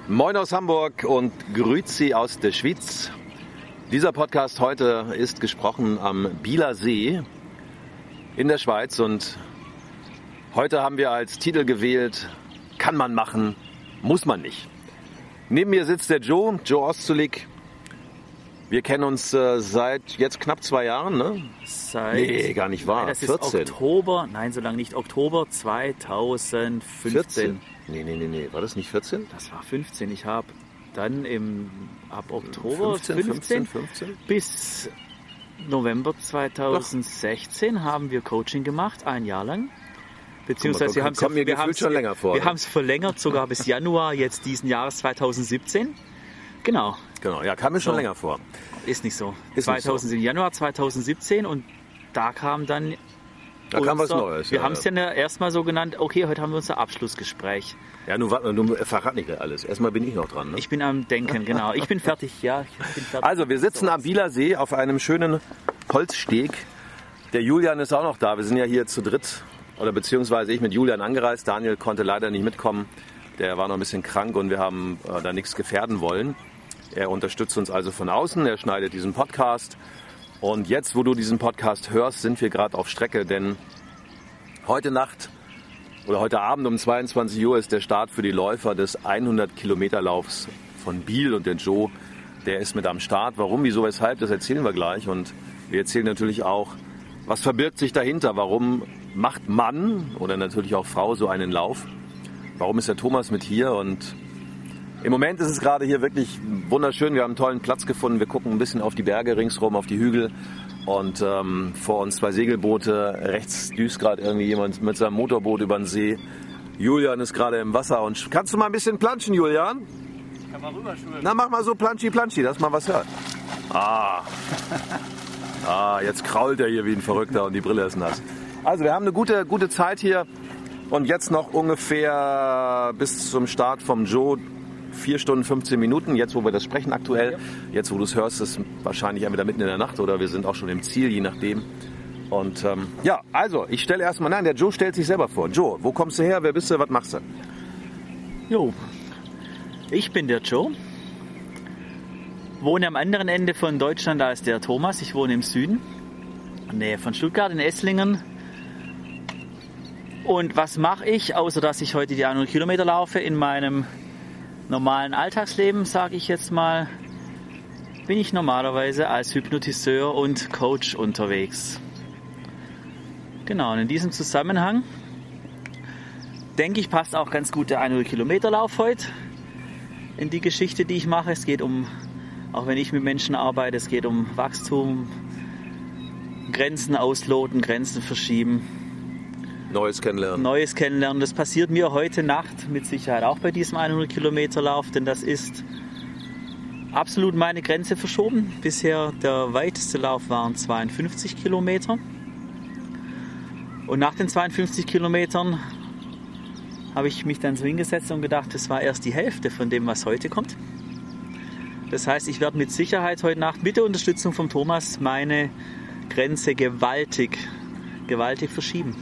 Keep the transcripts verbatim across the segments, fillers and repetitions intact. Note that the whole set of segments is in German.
Moin aus Hamburg und Grüezi aus der Schweiz. Dieser Podcast heute ist gesprochen am Bieler See in der Schweiz und heute haben wir als Titel gewählt, kann man machen, muss man nicht. Neben mir sitzt der Joe, Joe Ostulik. Wir kennen uns äh, seit jetzt knapp zwei Jahren, ne? Seit, nee, gar nicht wahr. Nein, das vierzehn. Ist Oktober, nein, so lange nicht, Oktober zweitausendfünfzehn. vierzehn? Nee, nee, nee, nee, war das nicht vierzehn? Das war fünfzehn. Ich habe dann im, ab Oktober fünfzehn, fünfzehn, fünfzehn, fünfzehn bis November zweitausendsechzehn Doch. haben wir Coaching gemacht, ein Jahr lang. Beziehungsweise wir haben es kommt mir gefühlt schon länger vor. Wir haben es verlängert, sogar bis Januar jetzt diesen Jahres zweitausendsiebzehn. Genau. Genau, ja, kam mir schon so. länger vor. Ist nicht so. Ist zweitausend, nicht so. Januar zweitausendsiebzehn und da kam dann Da kam was Neues. Wir ja, haben es ja ja erstmal so genannt, okay, heute haben wir unser Abschlussgespräch. Ja, nun, warte, nun verrat nicht alles. Erstmal bin ich noch dran. Ne? Ich bin am Denken, genau. Ich bin fertig, ja. Ich bin fertig. Also, wir sitzen am Bieler See auf einem schönen Holzsteg. Der Julian ist auch noch da. Wir sind ja hier zu dritt, oder beziehungsweise ich mit Julian angereist. Daniel konnte leider nicht mitkommen. Der war noch ein bisschen krank und wir haben äh, da nichts gefährden wollen. Er unterstützt uns also von außen. Er schneidet diesen Podcast. Und jetzt, wo du diesen Podcast hörst, sind wir gerade auf Strecke, denn heute Nacht oder heute Abend um zweiundzwanzig Uhr ist der Start für die Läufer des hundert Kilometer Laufs von Biel und der Joe, der ist mit am Start. Warum, wieso, weshalb, das erzählen wir gleich und wir erzählen natürlich auch, was verbirgt sich dahinter, warum macht Mann oder natürlich auch Frau so einen Lauf, warum ist der Thomas mit hier und im Moment ist es gerade hier wirklich wunderschön. Wir haben einen tollen Platz gefunden. Wir gucken ein bisschen auf die Berge ringsherum, auf die Hügel. Und ähm, vor uns zwei Segelboote. Rechts düst gerade irgendwie jemand mit seinem Motorboot über den See. Julian ist gerade im Wasser. Und kannst du mal ein bisschen planschen, Julian? Ich kann mal rüberschwimmen. Na, mach mal so planschi, planschi, dass man was hört. Ah. ah, jetzt krault er hier wie ein Verrückter und die Brille ist nass. Also, wir haben eine gute, gute Zeit hier. Und jetzt noch ungefähr bis zum Start vom Joe. vier Stunden, fünfzehn Minuten, jetzt wo wir das sprechen aktuell. Jetzt wo du es hörst, ist wahrscheinlich entweder mitten in der Nacht oder wir sind auch schon im Ziel, je nachdem. Und ähm, ja, also ich stelle erstmal, nein, der Joe stellt sich selber vor. Joe, wo kommst du her, wer bist du, was machst du? Jo, ich bin der Joe. Wohne am anderen Ende von Deutschland als der Thomas. Ich wohne im Süden, in der Nähe von Stuttgart, in Esslingen. Und was mache ich, außer dass ich heute die hundert Kilometer laufe in meinem normalen Alltagsleben, sage ich jetzt mal, bin ich normalerweise als Hypnotiseur und Coach unterwegs. Genau, und in diesem Zusammenhang denke ich, passt auch ganz gut der hundert Kilometer Lauf heute in die Geschichte, die ich mache. Es geht um, auch wenn ich mit Menschen arbeite, es geht um Wachstum, Grenzen ausloten, Grenzen verschieben. Neues kennenlernen. Neues kennenlernen. Das passiert mir heute Nacht mit Sicherheit auch bei diesem hundert Kilometer Lauf, denn das ist absolut meine Grenze verschoben. Bisher der weiteste Lauf waren zweiundfünfzig Kilometer. Und nach den zweiundfünfzig Kilometern habe ich mich dann so hingesetzt und gedacht, das war erst die Hälfte von dem, was heute kommt. Das heißt, ich werde mit Sicherheit heute Nacht mit der Unterstützung von Thomas meine Grenze gewaltig, gewaltig verschieben.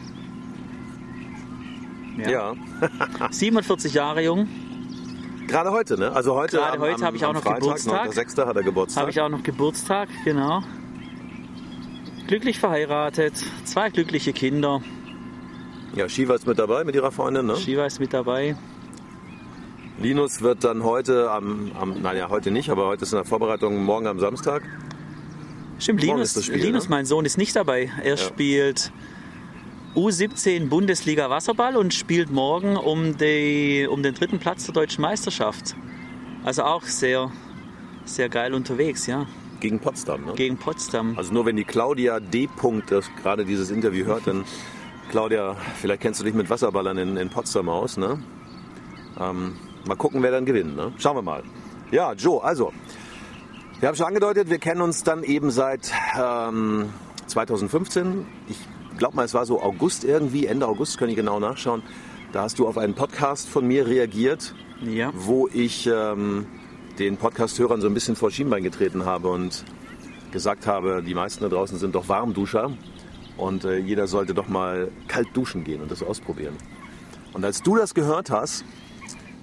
Ja. ja. siebenundvierzig Jahre jung. Gerade heute, ne? Also heute, Gerade heute habe ich auch noch Freitag, Geburtstag. Der sechste hat er Geburtstag. Habe ich auch noch Geburtstag, genau. Glücklich verheiratet, zwei glückliche Kinder. Ja, Shiva ist mit dabei, mit ihrer Freundin, ne? Shiva ist mit dabei. Linus wird dann heute am, am nein, ja, heute nicht, aber heute ist in der Vorbereitung, morgen am Samstag. Stimmt, morgen Linus, Spiel, Linus ne? mein Sohn, ist nicht dabei. Er ja. spielt U siebzehn Bundesliga Wasserball und spielt morgen um, die, um den dritten Platz der deutschen Meisterschaft. Also auch sehr, sehr geil unterwegs, ja. Gegen Potsdam, ne? Gegen Potsdam. Also nur wenn die Claudia D. das gerade dieses Interview hört, dann Claudia, vielleicht kennst du dich mit Wasserballern in, in Potsdam aus, ne? Ähm, mal gucken, wer dann gewinnt, ne? Schauen wir mal. Ja, Joe, also, wir haben schon angedeutet, wir kennen uns dann eben seit ähm, zweitausendfünfzehn. Ich glaube mal, es war so August irgendwie, Ende August, kann ich genau nachschauen. Da hast du auf einen Podcast von mir reagiert, ja. wo ich ähm, den Podcast-Hörern so ein bisschen vor Schienbein getreten habe und gesagt habe, die meisten da draußen sind doch Warmduscher und äh, jeder sollte doch mal kalt duschen gehen und das ausprobieren. Und als du das gehört hast,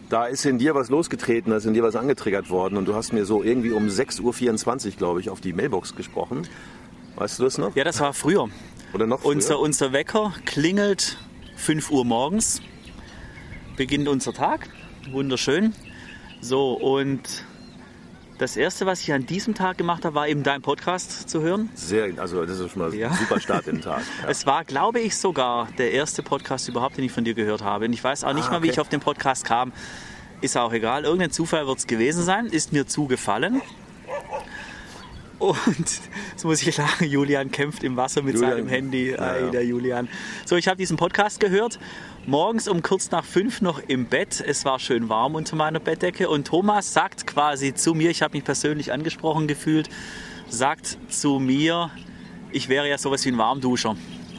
Da ist in dir was losgetreten, da ist in dir was angetriggert worden und du hast mir so irgendwie um sechs Uhr vierundzwanzig, glaube ich, auf die Mailbox gesprochen. Weißt du das noch? Ja, das war früher. Oder noch früher? Unser, unser Wecker klingelt fünf Uhr morgens, beginnt unser Tag, wunderschön. So, und das Erste, was ich an diesem Tag gemacht habe, war eben deinen Podcast zu hören. Sehr, also das ist schon mal Ja. ein super Start in den Tag. Ja. Es war, glaube ich, sogar der erste Podcast überhaupt, den ich von dir gehört habe. Und ich weiß auch nicht Ah, mal, wie okay. ich auf den Podcast kam. Ist auch egal. Irgendein Zufall wird es gewesen sein. Ist mir zugefallen. Und jetzt muss ich lachen, Julian kämpft im Wasser mit Julian, seinem Handy. ja, Ei, ja. der Julian. So, ich habe diesen Podcast gehört. Morgens um kurz nach fünf noch im Bett. Es war schön warm unter meiner Bettdecke. Und Thomas sagt quasi zu mir, ich habe mich persönlich angesprochen gefühlt, sagt zu mir, ich wäre ja sowas wie ein Warmduscher.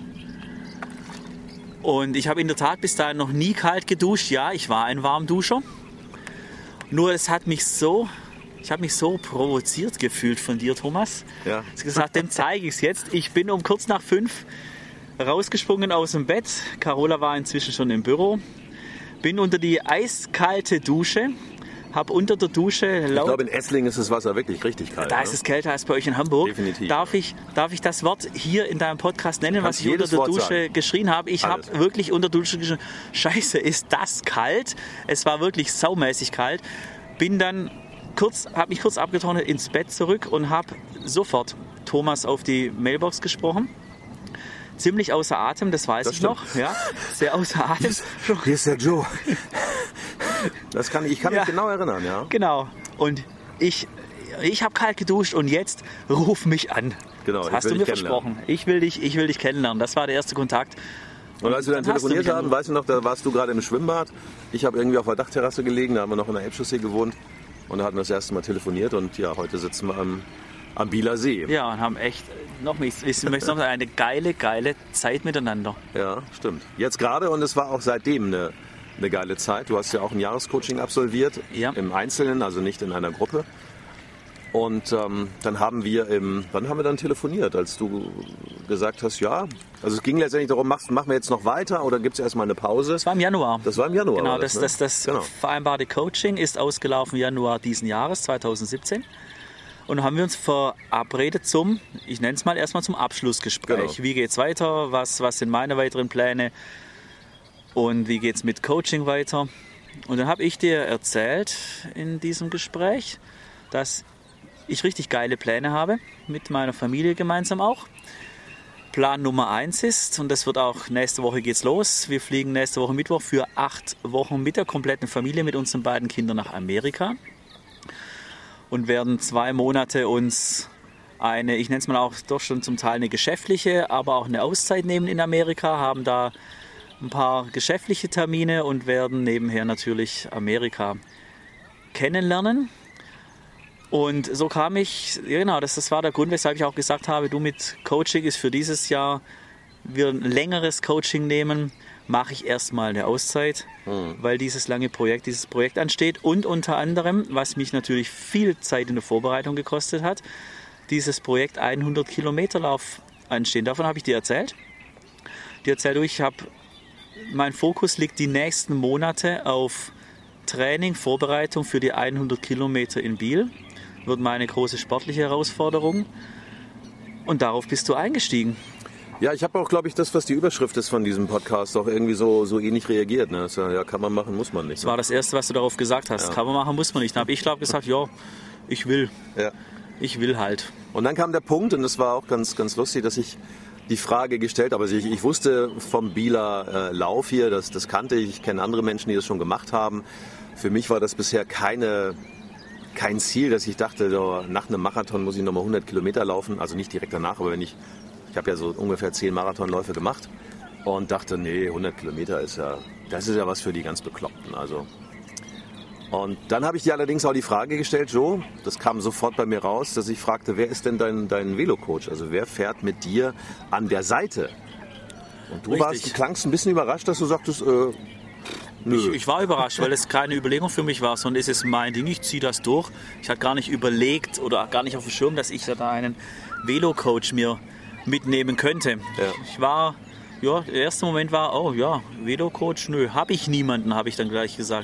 Und ich habe in der Tat bis dahin noch nie kalt geduscht. Ja, ich war ein Warmduscher. Nur es hat mich so, ich habe mich so provoziert gefühlt von dir, Thomas. Ja. Ich habe gesagt, dem zeige ich es jetzt. Ich bin um kurz nach fünf rausgesprungen aus dem Bett. Carola war inzwischen schon im Büro. Bin unter die eiskalte Dusche. Habe unter der Dusche Ich laut... glaube, in Esslingen ist das Wasser wirklich richtig kalt. Da ne? ist es kälter als bei euch in Hamburg. Definitiv. Darf ich, darf ich das Wort hier in deinem Podcast nennen, Kannst was ich unter jedes der Wort Dusche sagen. geschrien habe? Ich habe Alles. wirklich unter der Dusche geschrien, Scheiße, ist das kalt? Es war wirklich saumäßig kalt. Bin dann kurz, habe mich kurz abgetrocknet ins Bett zurück und habe sofort Thomas auf die Mailbox gesprochen. Ziemlich außer Atem, das weiß Das ich stimmt. noch. Ja, sehr außer Atem. Hier ist der Joe. Das kann, ich kann Ja. mich genau erinnern, ja. Genau. Und ich, ich habe kalt geduscht und jetzt ruf mich an. Genau, Das ich hast will du dich mir versprochen. Ich will dich, ich will dich kennenlernen. Das war der erste Kontakt. Und als wir dann dann hast du telefoniert mich haben, angerufen. weißt du noch, da warst du gerade im Schwimmbad. Ich habe irgendwie auf der Dachterrasse gelegen, da haben wir noch in der Elbchaussee gewohnt. Und da hatten wir das erste Mal telefoniert und ja, heute sitzen wir am, am Bieler See. Ja, und haben echt noch ich, ich möchte noch sagen, eine geile, geile Zeit miteinander. Ja, stimmt. Jetzt gerade und es war auch seitdem eine, eine geile Zeit. Du hast ja auch ein Jahrescoaching absolviert, Ja. im Einzelnen, also nicht in einer Gruppe. Und ähm, dann haben wir im, wann haben wir dann telefoniert, als du gesagt hast, ja, also es ging letztendlich darum, machst, machen wir jetzt noch weiter oder gibt es erstmal eine Pause? Das war im Januar. Das war im Januar. Genau, war das, ne? das, das genau. vereinbarte Coaching ist ausgelaufen im Januar diesen Jahres, zweitausendsiebzehn. Und dann haben wir uns verabredet zum, ich nenne es mal erstmal zum Abschlussgespräch. Genau. Wie geht es weiter? Was, was sind meine weiteren Pläne? Und wie geht es mit Coaching weiter? Und dann habe ich dir erzählt in diesem Gespräch, dass ich richtig geile Pläne habe, mit meiner Familie gemeinsam auch. Plan Nummer eins ist, und das wird auch, nächste Woche geht's los, wir fliegen nächste Woche Mittwoch für acht Wochen mit der kompletten Familie, mit unseren beiden Kindern nach Amerika und werden zwei Monate uns eine, ich nenne es mal auch doch schon zum Teil eine geschäftliche, aber auch eine Auszeit nehmen in Amerika, haben da ein paar geschäftliche Termine und werden nebenher natürlich Amerika kennenlernen. Und so kam ich, ja genau, das, das war der Grund, weshalb ich auch gesagt habe, du mit Coaching ist für dieses Jahr, wir ein längeres Coaching nehmen, mache ich erstmal eine Auszeit, mhm. weil dieses lange Projekt, dieses Projekt ansteht. Und unter anderem, was mich natürlich viel Zeit in der Vorbereitung gekostet hat, dieses Projekt hundert Kilometer Lauf anstehen. Davon habe ich dir erzählt. Dir erzählt, ich habe, mein Fokus liegt die nächsten Monate auf Training, Vorbereitung für die hundert Kilometer in Biel. Wird meine große sportliche Herausforderung. Und darauf bist du eingestiegen. Ja, ich habe auch, glaube ich, das, was die Überschrift ist von diesem Podcast, auch irgendwie so, so ähnlich reagiert. Ne? So, ja, kann man machen, muss man nicht. Das war das Erste, was du darauf gesagt hast. Ja. Kann man machen, muss man nicht. Dann habe ich, glaube gesagt, ja, ich will. Ja. Ich will halt. Und dann kam der Punkt, und das war auch ganz, ganz lustig, dass ich die Frage gestellt habe. Also ich, ich wusste vom Bieler äh, Lauf hier, das, das kannte ich. Ich kenne andere Menschen, die das schon gemacht haben. Für mich war das bisher keine... kein Ziel, dass ich dachte, so, nach einem Marathon muss ich nochmal hundert Kilometer laufen. Also nicht direkt danach, aber wenn ich, ich habe ja so ungefähr zehn Marathonläufe gemacht und dachte, nee, hundert Kilometer ist ja, das ist ja was für die ganz Bekloppten. Also. Und dann habe ich dir allerdings auch die Frage gestellt, Joe, das kam sofort bei mir raus, dass ich fragte, wer ist denn dein, dein Velo-Coach? Also wer fährt mit dir an der Seite? Und du, warst, du klangst ein bisschen überrascht, dass du sagtest, äh, Nö. Ich, ich war überrascht, weil es keine Überlegung für mich war, sondern es ist mein Ding, ich ziehe das durch. Ich hatte gar nicht überlegt oder gar nicht auf dem Schirm, dass ich da einen Velo-Coach mir mitnehmen könnte. Ja. Ich war, ja, der erste Moment war, oh ja, Velo-Coach, nö, habe ich niemanden, habe ich dann gleich gesagt.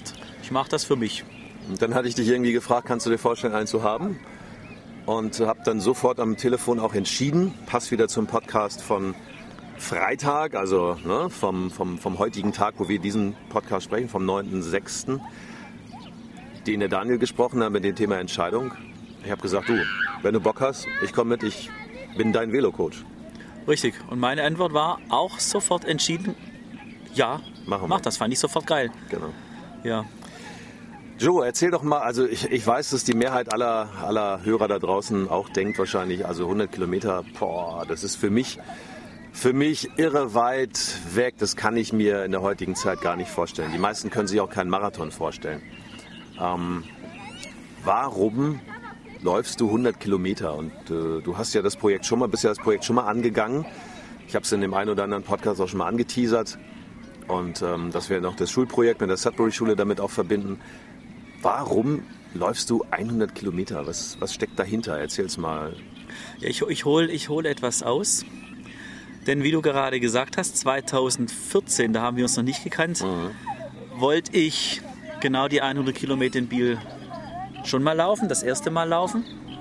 Ich mache das für mich. Und dann hatte ich dich irgendwie gefragt, kannst du dir vorstellen, einen zu haben? Und habe dann sofort am Telefon auch entschieden, passt wieder zum Podcast von Freitag, also ne, vom, vom, vom heutigen Tag, wo wir diesen Podcast sprechen, vom neunten sechsten, den der Daniel gesprochen hat mit dem Thema Entscheidung. Ich habe gesagt, du, wenn du Bock hast, ich komme mit, ich bin dein Velo-Coach. Richtig. Und meine Antwort war auch sofort entschieden, ja, Machen mach wir. das, fand ich sofort geil. Genau. Ja. Joe, erzähl doch mal, also ich, ich weiß, dass die Mehrheit aller, aller Hörer da draußen auch denkt wahrscheinlich, also hundert Kilometer, boah, das ist für mich, für mich irre weit weg. Das kann ich mir in der heutigen Zeit gar nicht vorstellen. Die meisten können sich auch keinen Marathon vorstellen. Ähm, warum läufst du hundert Kilometer? Und äh, du hast ja das Projekt schon mal, bist ja das Projekt schon mal angegangen. Ich habe es in dem einen oder anderen Podcast auch schon mal angeteasert. Und ähm, dass wir noch das Schulprojekt mit der Sudbury-Schule damit auch verbinden. Warum läufst du hundert Kilometer? Was, was steckt dahinter? Erzähl's mal. Ja, ich ich hole ich hol etwas aus. Denn wie du gerade gesagt hast, zweitausendvierzehn, da haben wir uns noch nicht gekannt, mhm. wollte ich genau die hundert Kilometer in Biel schon mal laufen, das erste Mal laufen.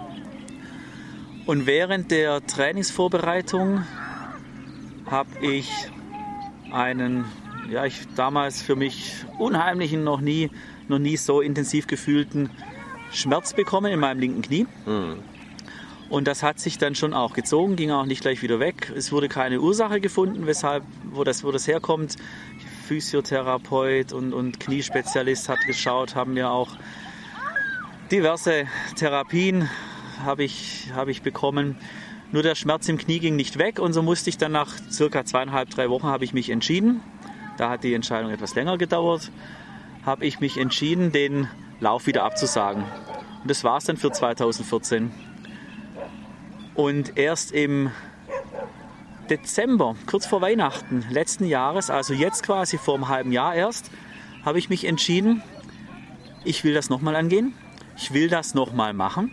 Und während der Trainingsvorbereitung habe ich einen, ja, ich damals für mich unheimlichen, noch nie, noch nie so intensiv gefühlten Schmerz bekommen in meinem linken Knie. Mhm. Und das hat sich dann schon auch gezogen, ging auch nicht gleich wieder weg. Es wurde keine Ursache gefunden, weshalb, wo das, wo das herkommt. Physiotherapeut und, und Kniespezialist hat geschaut, haben mir auch diverse Therapien habe ich, habe ich bekommen. Nur der Schmerz im Knie ging nicht weg und so musste ich dann nach circa zweieinhalb, drei Wochen habe ich mich entschieden. Da hat die Entscheidung etwas länger gedauert. Habe ich mich entschieden, den Lauf wieder abzusagen. Und das war es dann für zweitausendvierzehn. Und erst im Dezember, kurz vor Weihnachten letzten Jahres, also jetzt quasi vor einem halben Jahr erst, habe ich mich entschieden, ich will das nochmal angehen. Ich will das nochmal machen.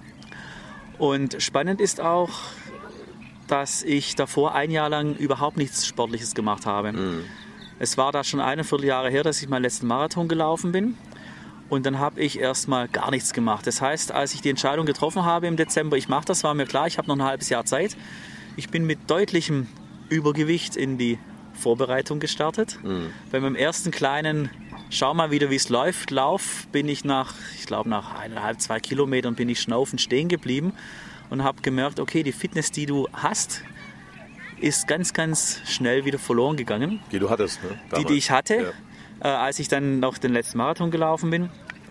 Und spannend ist auch, dass ich davor ein Jahr lang überhaupt nichts Sportliches gemacht habe. Mhm. Es war da schon eine Vierteljahre her, dass ich meinen letzten Marathon gelaufen bin. Und dann habe ich erstmal gar nichts gemacht. Das heißt, als ich die Entscheidung getroffen habe im Dezember, ich mache das, war mir klar, ich habe noch ein halbes Jahr Zeit. Ich bin mit deutlichem Übergewicht in die Vorbereitung gestartet. Mhm. Bei meinem ersten kleinen, schau mal wieder, wie es läuft, Lauf, bin ich nach, ich glaube nach eineinhalb, zwei Kilometern bin ich schnaufend stehen geblieben und habe gemerkt, okay, die Fitness, die du hast, ist ganz, ganz schnell wieder verloren gegangen. Die du hattest, ne? Die, die ich hatte. Ja. Als ich dann noch den letzten Marathon gelaufen bin.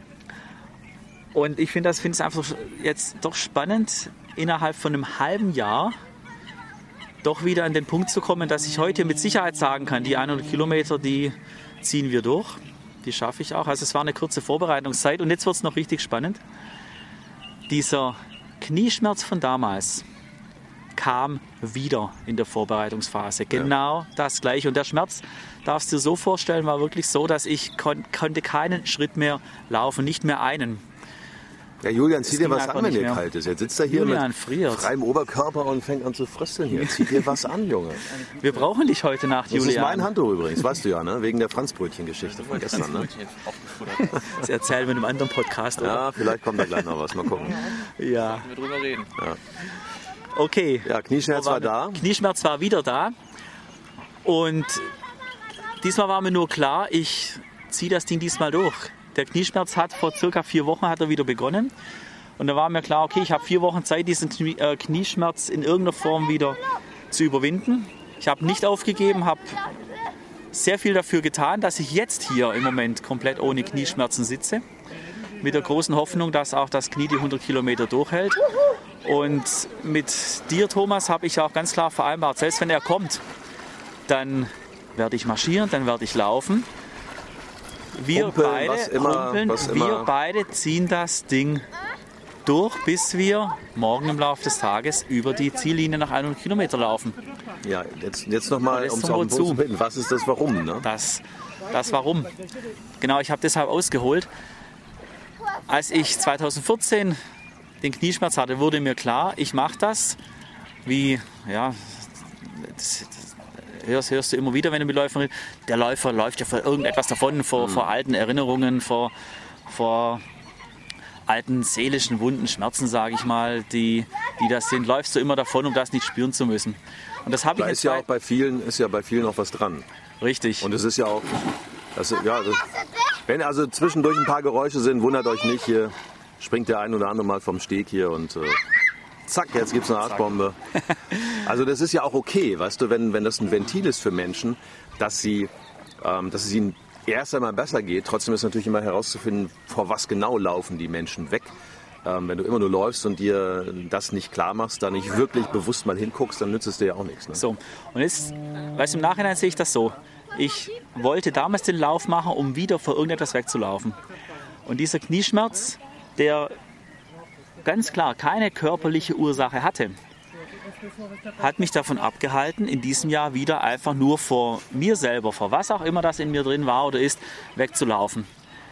Und ich finde das finde es einfach jetzt doch spannend, innerhalb von einem halben Jahr doch wieder an den Punkt zu kommen, dass ich heute mit Sicherheit sagen kann, die hundert Kilometer, die ziehen wir durch. Die schaffe ich auch. Also es war eine kurze Vorbereitungszeit und jetzt wird es noch richtig spannend. Dieser Knieschmerz von damals kam wieder in der Vorbereitungsphase. Genau ja. das gleiche. Und der Schmerz, darfst du dir so vorstellen, war wirklich so, dass ich kon- konnte keinen Schritt mehr laufen, nicht mehr einen. Ja, Julian, zieh dir was an, wenn dir kalt ist. Jetzt sitzt er hier Julian mit friert. freiem Oberkörper und fängt an zu frösteln hier. Zieh dir was an, Junge. Wir brauchen dich heute Nacht, das Julian. Das ist mein Handtuch übrigens, weißt du ja, ne? Wegen der Franzbrötchen-Geschichte von gestern. Ne? Das erzählen wir in einem anderen Podcast, oder? Ja, vielleicht kommt da gleich noch was. Mal gucken. Ja. Wir drüber reden. Ja. Okay. Ja, Knieschmerz war da. Knieschmerz war wieder da. Und diesmal war mir nur klar, ich ziehe das Ding diesmal durch. Der Knieschmerz hat vor circa vier Wochen hat er wieder begonnen. Und da war mir klar, okay, ich habe vier Wochen Zeit, diesen Knie, äh, Knieschmerz in irgendeiner Form wieder zu überwinden. Ich habe nicht aufgegeben, habe sehr viel dafür getan, dass ich jetzt hier im Moment komplett ohne Knieschmerzen sitze. Mit der großen Hoffnung, dass auch das Knie die hundert Kilometer durchhält. Und mit dir, Thomas, habe ich auch ganz klar vereinbart, selbst wenn er kommt, dann werde ich marschieren, dann werde ich laufen. Wir Kumpeln, beide was immer, kumpeln, was wir immer. beide ziehen das Ding durch, bis wir morgen im Laufe des Tages über die Ziellinie nach hundert Kilometer laufen. Ja, jetzt, jetzt nochmal, um es auf den Punkt zu bitten, was ist das Warum? Ne? Das, das Warum. Genau, ich habe deshalb ausgeholt. Als ich zweitausendvierzehn den Knieschmerz hatte, wurde mir klar, ich mache das wie, ja, das, das, hörst, hörst du immer wieder, wenn du mit Läufern redest, der Läufer läuft ja vor irgendetwas davon, vor, mhm. vor alten Erinnerungen, vor, vor alten seelischen Wunden, Schmerzen, sage ich mal, die, die das sind. Läufst du immer davon, um das nicht spüren zu müssen. Und das habe ich jetzt ist ja auch bei vielen, ist ja bei vielen auch was dran. Richtig. Und es ist ja auch, das, ja, das, wenn also zwischendurch ein paar Geräusche sind, wundert euch nicht, hier springt der ein oder andere mal vom Steg hier und äh, zack, jetzt gibt es eine Arschbombe. Also das ist ja auch okay, weißt du, wenn, wenn das ein Ventil ist für Menschen, dass, sie, ähm, dass es ihnen erst einmal besser geht. Trotzdem ist natürlich immer herauszufinden, vor was genau laufen die Menschen weg. Ähm, wenn du immer nur läufst und dir das nicht klar machst, da nicht wirklich bewusst mal hinguckst, dann nützt es dir ja auch nichts. Ne? So, und jetzt, weißt du, im Nachhinein sehe ich das so. Ich wollte damals den Lauf machen, um wieder vor irgendetwas wegzulaufen. Und dieser Knieschmerz, der ganz klar keine körperliche Ursache hatte, hat mich davon abgehalten, in diesem Jahr wieder einfach nur vor mir selber, vor was auch immer das in mir drin war oder ist, wegzulaufen.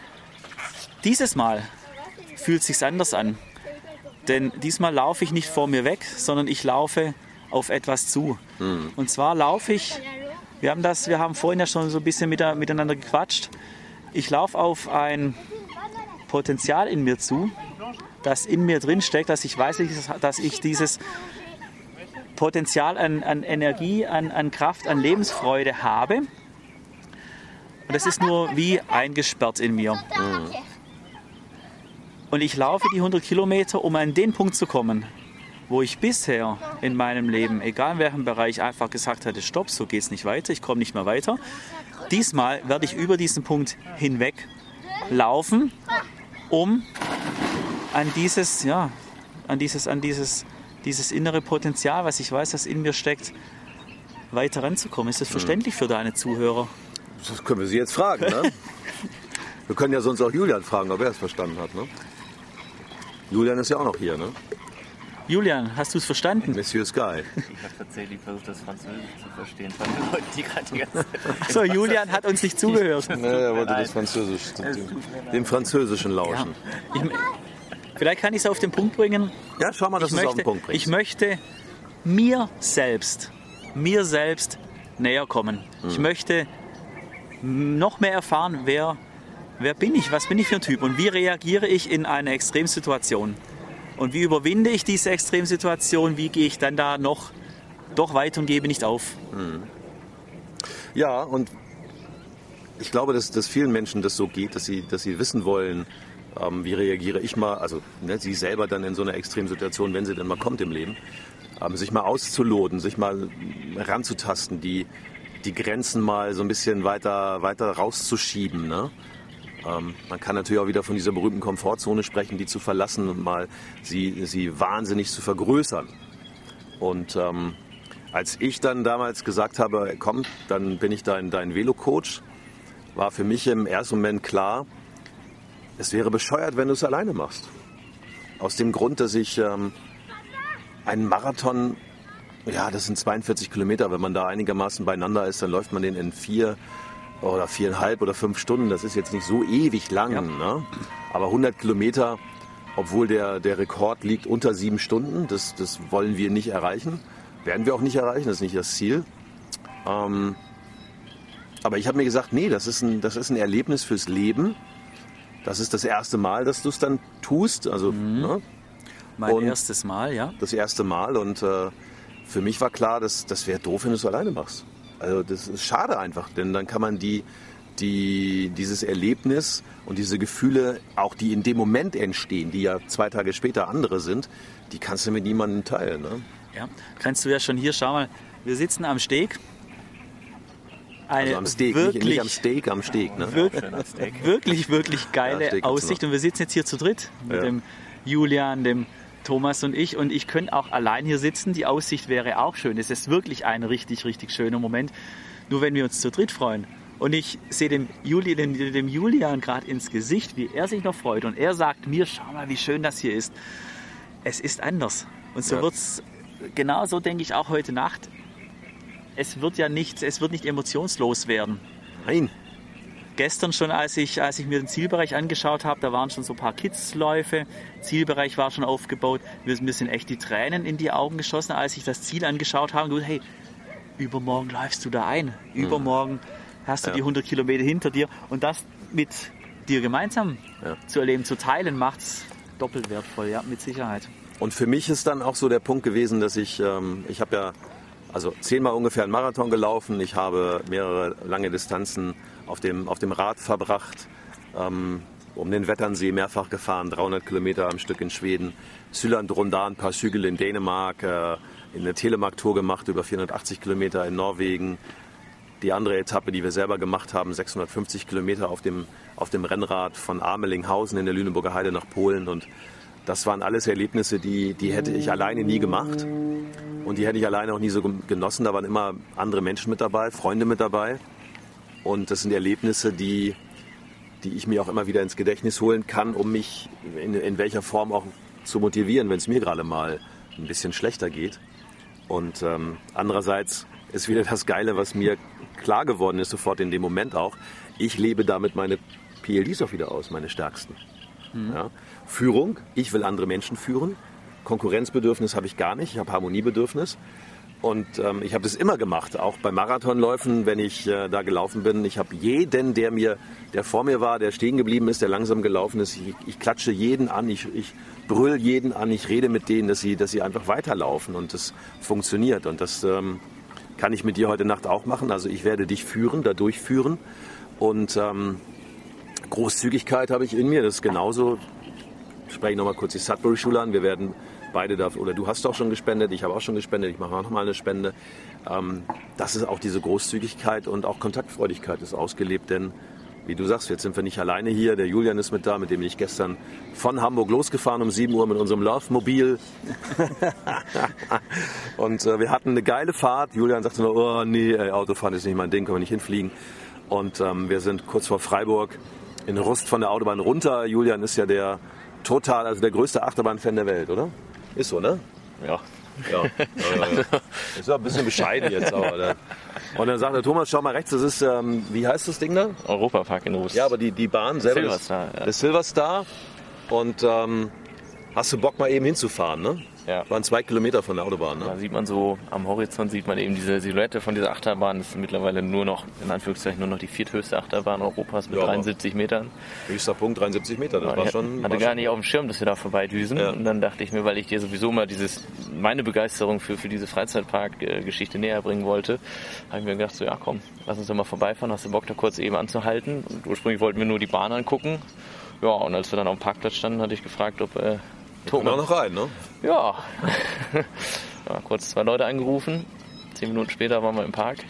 Dieses Mal fühlt es sich anders an, denn diesmal laufe ich nicht vor mir weg, sondern ich laufe auf etwas zu. Mhm. Und zwar laufe ich, wir haben das, wir haben vorhin ja schon so ein bisschen miteinander gequatscht, ich laufe auf ein Potenzial in mir zu, das in mir drin steckt, dass ich weiß, dass ich dieses Potenzial an, an Energie, an, an Kraft, an Lebensfreude habe. Und das ist nur wie eingesperrt in mir. Mhm. Und ich laufe die hundert Kilometer, um an den Punkt zu kommen, wo ich bisher in meinem Leben, egal in welchem Bereich, einfach gesagt hatte, stopp, so geht es nicht weiter, ich komme nicht mehr weiter. Diesmal werde ich über diesen Punkt hinweg laufen, um an dieses, ja, an dieses, an dieses, dieses innere Potenzial, was ich weiß, das in mir steckt, weiter ranzukommen. Ist das verständlich für deine Zuhörer? Das können wir sie jetzt fragen, ne? Wir können ja sonst auch Julian fragen, ob er es verstanden hat, ne? Julian ist ja auch noch hier, ne? Julian, hast du es verstanden? Monsieur Sky. Ich habe tatsächlich versucht, das Französisch zu verstehen. Weil die gerade die ganze Zeit so, Julian hat uns nicht zugehört. Nee, er wollte das Französisch, dem Französischen lauschen. Ja. Ich, vielleicht kann ich es auf den Punkt bringen. Ja, schau mal, dass du es auf den Punkt bringst. Ich möchte mir selbst, mir selbst näher kommen. Hm. Ich möchte noch mehr erfahren, wer, wer bin ich, was bin ich für ein Typ und wie reagiere ich in einer Extremsituation. Und wie überwinde ich diese Extremsituation? Wie gehe ich dann da noch doch weiter und gebe nicht auf? Ja, und ich glaube, dass, dass vielen Menschen das so geht, dass sie, dass sie wissen wollen, ähm, wie reagiere ich mal, also ne, sie selber dann in so einer Extremsituation, wenn sie dann mal kommt im Leben, ähm, sich mal auszuloten, sich mal ranzutasten, die, die Grenzen mal so ein bisschen weiter, weiter rauszuschieben, ne? Ähm, man kann natürlich auch wieder von dieser berühmten Komfortzone sprechen, die zu verlassen und mal sie, sie wahnsinnig zu vergrößern. Und ähm, als ich dann damals gesagt habe, komm, dann bin ich dein, dein Velo-Coach, war für mich im ersten Moment klar, es wäre bescheuert, wenn du es alleine machst. Aus dem Grund, dass ich ähm, einen Marathon, ja, das sind zweiundvierzig Kilometer, wenn man da einigermaßen beieinander ist, dann läuft man den in vier oder viereinhalb oder fünf Stunden, das ist jetzt nicht so ewig lang, ja. Ne? Aber hundert Kilometer, obwohl der, der Rekord liegt unter sieben Stunden, das, das wollen wir nicht erreichen, werden wir auch nicht erreichen, das ist nicht das Ziel. Ähm, aber ich habe mir gesagt, nee, das ist, ein, das ist ein Erlebnis fürs Leben, das ist das erste Mal, dass du es dann tust, also mhm. ne? Mein und erstes Mal, ja. Das erste Mal und äh, für mich war klar, dass das wäre doof, wenn du es alleine machst. Also das ist schade einfach, denn dann kann man die, die, dieses Erlebnis und diese Gefühle, auch die in dem Moment entstehen, die ja zwei Tage später andere sind, die kannst du mit niemandem teilen. Ne? Ja, kannst du ja schon hier, schau mal, wir sitzen am Steg. Eine also am Steg, wirklich, nicht, nicht am Steg, am Steg. Ne? Wirklich, wirklich, wirklich geile ja, Aussicht. Und wir sitzen jetzt hier zu dritt mit ja. dem Julian, dem Thomas und ich. Und ich könnte auch allein hier sitzen. Die Aussicht wäre auch schön. Es ist wirklich ein richtig, richtig schöner Moment. Nur wenn wir uns zu dritt freuen. Und ich sehe dem, Juli, dem, dem Julian gerade ins Gesicht, wie er sich noch freut. Und er sagt mir, schau mal, wie schön das hier ist. Es ist anders. Und so ja. wird es, genauso denke ich auch heute Nacht. Es wird ja nicht, es wird nicht emotionslos werden. Nein. Gestern schon, als ich, als ich mir den Zielbereich angeschaut habe, da waren schon so ein paar Kidsläufe. Zielbereich war schon aufgebaut. Mir sind echt die Tränen in die Augen geschossen, als ich das Ziel angeschaut habe. Und gesagt, hey, übermorgen läufst du da ein. Übermorgen hast du Ja. die hundert Kilometer hinter dir. Und das mit dir gemeinsam Ja. zu erleben, zu teilen, macht es doppelt wertvoll, ja, mit Sicherheit. Und für mich ist dann auch so der Punkt gewesen, dass ich, ähm, ich habe ja also zehnmal ungefähr einen Marathon gelaufen. Ich habe mehrere lange Distanzen auf dem, auf dem Rad verbracht, ähm, um den Wetternsee mehrfach gefahren, dreihundert Kilometer am Stück in Schweden, Syland-Rondar, ein paar Hügel in Dänemark, äh, eine Telemark-Tour gemacht, über vierhundertachtzig Kilometer in Norwegen. Die andere Etappe, die wir selber gemacht haben, sechshundertfünfzig Kilometer auf dem, auf dem Rennrad von Amelinghausen in der Lüneburger Heide nach Polen. Und das waren alles Erlebnisse, die, die hätte ich alleine nie gemacht. Und die hätte ich alleine auch nie so genossen. Da waren immer andere Menschen mit dabei, Freunde mit dabei. Und das sind Erlebnisse, die, die ich mir auch immer wieder ins Gedächtnis holen kann, um mich in, in welcher Form auch zu motivieren, wenn es mir gerade mal ein bisschen schlechter geht. Und ähm, andererseits ist wieder das Geile, was mir klar geworden ist, sofort in dem Moment auch. Ich lebe damit meine P L Ds auch wieder aus, meine stärksten. Mhm. Ja. Führung, ich will andere Menschen führen. Konkurrenzbedürfnis habe ich gar nicht, ich habe Harmoniebedürfnis. Und ähm, ich habe das immer gemacht, auch bei Marathonläufen, wenn ich äh, da gelaufen bin. Ich habe jeden, der mir, der vor mir war, der stehen geblieben ist, der langsam gelaufen ist, ich, ich klatsche jeden an, ich, ich brüll jeden an, ich rede mit denen, dass sie, dass sie einfach weiterlaufen und das funktioniert. Und das ähm, kann ich mit dir heute Nacht auch machen. Also ich werde dich führen, dadurch führen. Und ähm, Großzügigkeit habe ich in mir, das ist genauso. Ich spreche nochmal kurz die Sudbury-Schule an. Wir werden beide da, oder du hast auch schon gespendet, ich habe auch schon gespendet, ich mache auch nochmal eine Spende. Ähm, das ist auch diese Großzügigkeit und auch Kontaktfreudigkeit ist ausgelebt, denn wie du sagst, jetzt sind wir nicht alleine hier. Der Julian ist mit da, mit dem bin ich gestern von Hamburg losgefahren um sieben Uhr mit unserem Love-Mobil. Und äh, wir hatten eine geile Fahrt. Julian sagte nur, oh nee, ey, Autofahren ist nicht mein Ding, können wir nicht hinfliegen. Und ähm, wir sind kurz vor Freiburg in Rust von der Autobahn runter. Julian ist ja der total, also der größte Achterbahn-Fan der Welt, oder? Ist so, ne? Ja. Ja, äh, ist ja ein bisschen bescheiden jetzt, aber. Oder? Und dann sagt der Thomas, schau mal rechts, das ist, ähm, wie heißt das Ding da? Europapark in Rust. Ja, aber die, die Bahn selber Silverstar, ist, ja. das Silverstar. Und ähm, hast du Bock mal eben hinzufahren, ne? Ja. Waren zwei Kilometer von der Autobahn, Da ne? sieht man so, am Horizont sieht man eben diese Silhouette von dieser Achterbahn. Das ist mittlerweile nur noch, in Anführungszeichen, nur noch die vierthöchste Achterbahn Europas mit Ja, aber dreiundsiebzig Metern. Höchster Punkt dreiundsiebzig Meter, das Ja, war ich schon. hatte war gar schon- nicht auf dem Schirm, dass wir da vorbeidüsen. Ja. Und dann dachte ich mir, weil ich dir sowieso mal dieses, meine Begeisterung für, für diese Freizeitpark-Geschichte näher bringen wollte, habe ich mir gedacht, so ja komm, lass uns doch mal vorbeifahren. Hast du Bock, da kurz eben anzuhalten? Und ursprünglich wollten wir nur die Bahn angucken. Ja, und als wir dann auf dem Parkplatz standen, hatte ich gefragt, ob äh, Gucken wir auch noch rein, ne? Ja. ja, kurz zwei Leute angerufen. Zehn Minuten später waren wir im Park.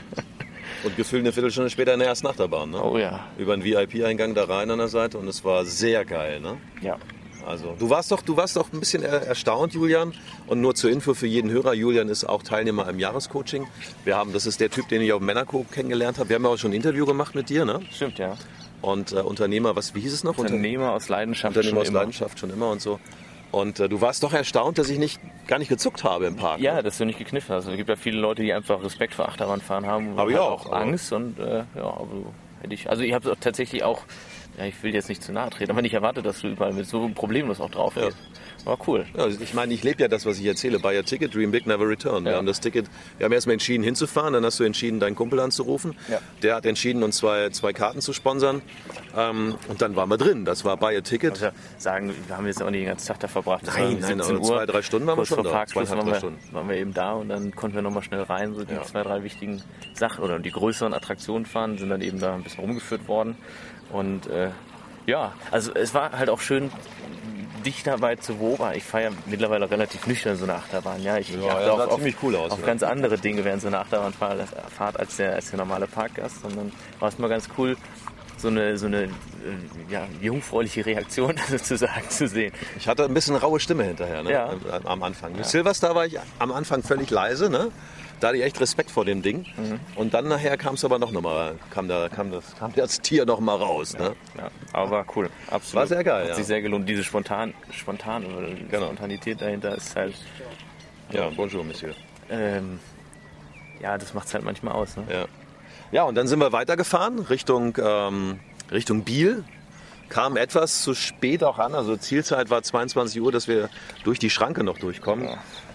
Und gefühlt eine Viertelstunde später in der ersten Achterbahn, ne? Oh ja. Über einen V I P-Eingang da rein an der Seite und es war sehr geil, ne? Ja. Also, du warst doch, du warst doch ein bisschen er- erstaunt, Julian. Und nur zur Info für jeden Hörer, Julian ist auch Teilnehmer im Jahrescoaching. Wir haben, das ist der Typ, den ich auf dem Männerco kennengelernt habe. Wir haben ja auch schon ein Interview gemacht mit dir, ne? Stimmt, ja. Und äh, Unternehmer, was, wie hieß es noch? Unternehmer aus Leidenschaft Unternehmer schon aus immer. Leidenschaft schon immer und so. Und äh, du warst doch erstaunt, dass ich nicht, gar nicht gezuckt habe im Park. Ja, ne? dass du nicht gekniffen hast. Es gibt ja viele Leute, die einfach Respekt vor Achterbahnfahren haben. und Hab ich halt auch, auch aber- Angst. Und äh, ja, aber hätte ich. Also ich habe tatsächlich auch, ja, ich will jetzt nicht zu nahe treten, aber nicht erwartet, dass du überall mit so problemlos auch drauf gehst. War cool. Ja, ich meine, ich lebe ja das, was ich erzähle. Buy a ticket, dream big, never return. Wir Ja. haben das Ticket, wir haben erstmal entschieden hinzufahren, dann hast du entschieden, deinen Kumpel anzurufen. Ja. Der hat entschieden, uns zwei, zwei Karten zu sponsern. Ähm, und dann waren wir drin. Das war Buy a ticket. Also sagen, wir haben jetzt auch nicht den ganzen Tag da verbracht. Das Nein, war um nein, siebzehn aber Uhr. zwei, drei Stunden waren wir Kurz schon vor da. Parkschluss Zweieinhalb, waren drei wir, Stunden. waren wir eben da und dann konnten wir nochmal schnell rein. So die Ja. zwei, drei wichtigen Sachen oder die größeren Attraktionen fahren, sind dann eben da ein bisschen rumgeführt worden. Und äh, ja, also es war halt auch schön, dich dabei zu beobachten. Ich fahre ja mittlerweile relativ nüchtern so eine Achterbahn. Ja, ich, ich Ja, achte ja, auch sah auf, ziemlich cool aus, auf ja. ganz andere Dinge während so einer Achterbahnfahrt als der, als der normale Parkgast. Und dann war es mal ganz cool, so eine, so eine äh, ja, jungfräuliche Reaktion sozusagen zu sehen. Ich hatte ein bisschen raue Stimme hinterher, ne? Ja. am, am Anfang. Mit Silverstar war ich am Anfang völlig leise, ne? Da hatte ich echt Respekt vor dem Ding. Mhm. Und dann nachher kam es aber noch mal, kam, da, kam, das, kam das Tier noch mal raus. Ne? Ja, aber war cool. Absolut. War sehr geil, Hat ja. sich sehr gelohnt. Diese spontan, spontan oder die Genau. Spontanität dahinter ist halt, Ja, bonjour, Monsieur. ähm, ja, das macht es halt manchmal aus. Ne? Ja. Ja, und dann sind wir weitergefahren Richtung, ähm, Richtung Biel. Kam etwas zu spät auch an, also Zielzeit war zweiundzwanzig Uhr, dass wir durch die Schranke noch durchkommen. Ja.